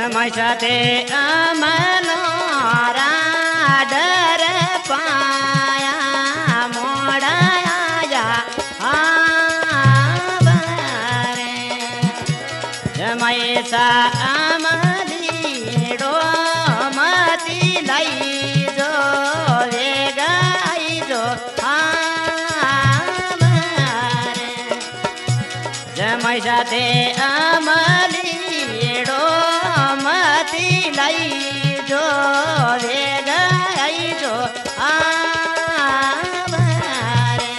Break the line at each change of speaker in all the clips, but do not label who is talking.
जमाई साथे अमनो राडर पाया मोड़ाया आवारे जमाई सा अमलीडो मती लाई जो वे गाई जो आवारे जमाई साथे अमलीडो मती लाई जो वे गाई जो आवारे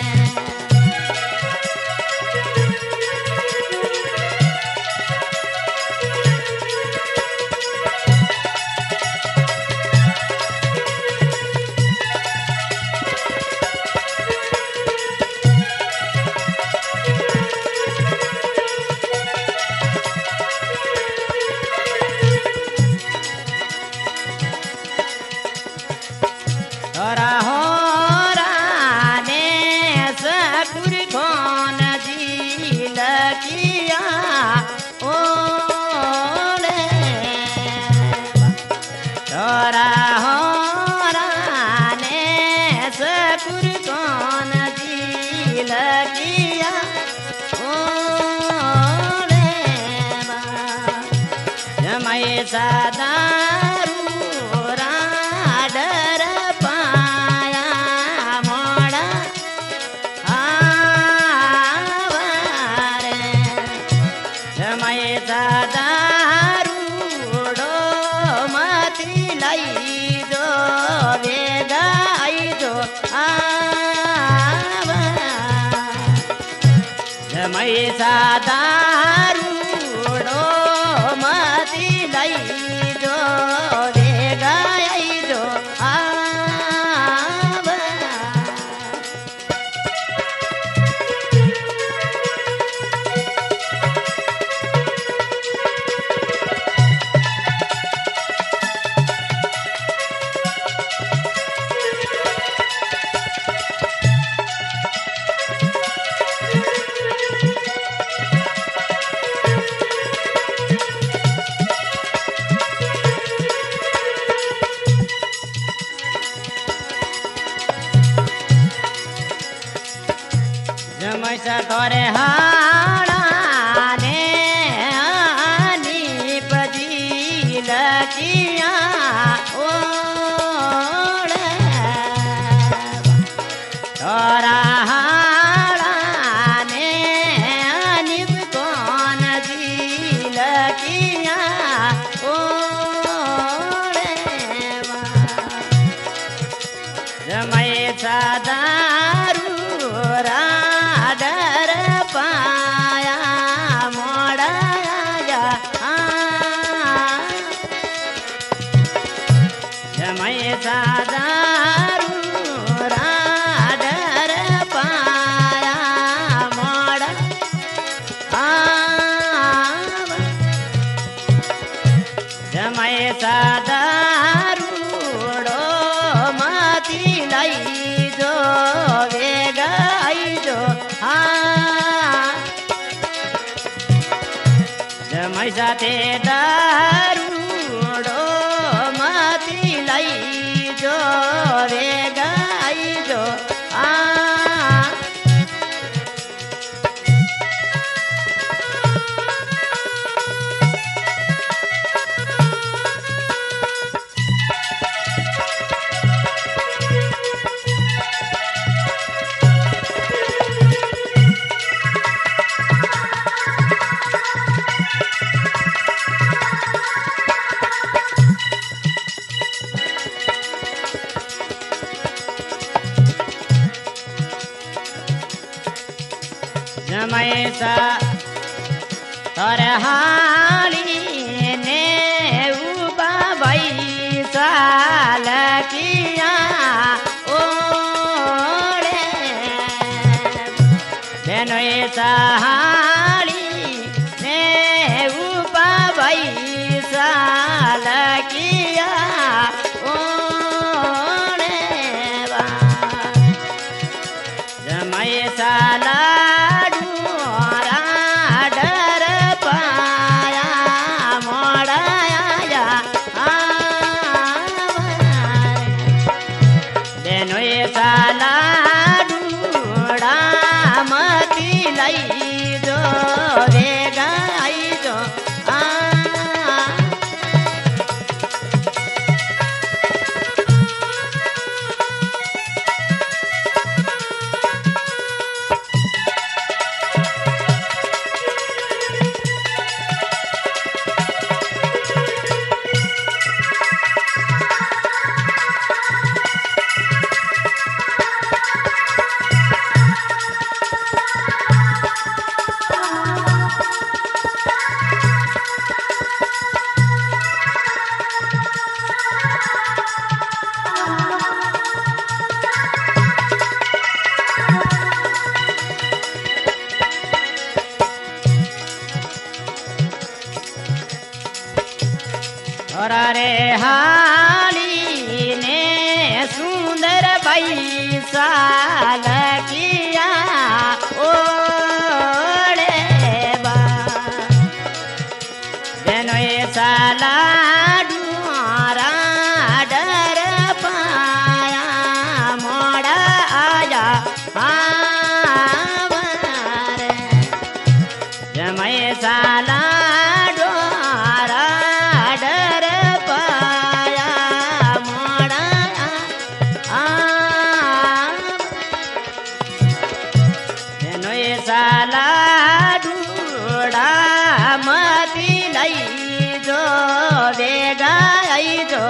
सादारू राडर पाया मोड़ा आवारे जमाई सादारू डो मती लाई जो वे गाई जो आवारे जमाई सादारू डो मती लाई जो वे गाई जो आवा जमैसा तोरे हाड़ा ने आनी पजी लकिया ओड़े तोरा हाड़ा ने आनी कौन जी लकिया ओड़े जमैसा दारू राडर पाया मोड़ाया जमाई सादारू राडर पाया मोड़ा जमाई सादारू डो मती लाई जो वे गाई जो जमाई साथे दारू डो मती लाई जो वे गाई जो जमाई सा तोरे हाली ने उबा भाई साल किया ओड़े बेनोई सहाली ने उबा भाई साल किया ओड़े जमाई साला डर पाया मोड़ाया साला ढूढ़ा मती लई जो बेगा आई जो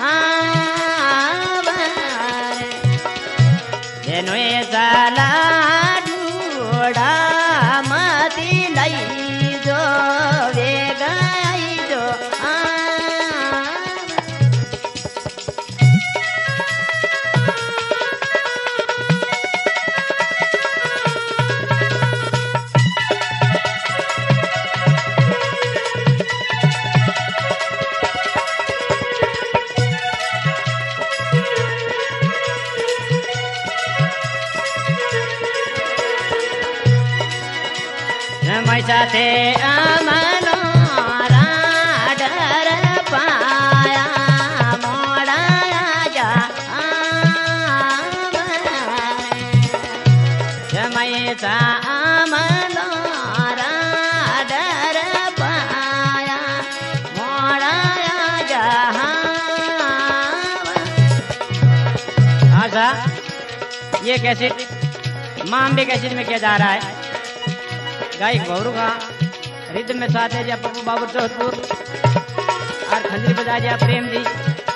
जेनो साला ढूढ़ा मती लई जो बेगा आई जो मैसाथे अमनो राडर पाया मोड़ा जा मैसा अमनो राडर पाया मोड़ा जा। आशा ये कैसेट मामबे कैसेट में किया जा रहा है। गायक भवरू का रिद्म में साथ है पप्पू बाबू चौधपुर और खंजरी बजा दिया प्रेम जी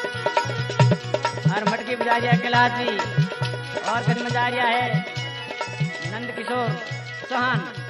और मटकी बजा दिया कैलाश जी और खंड बजा दिया है नंद किशोर चौहान।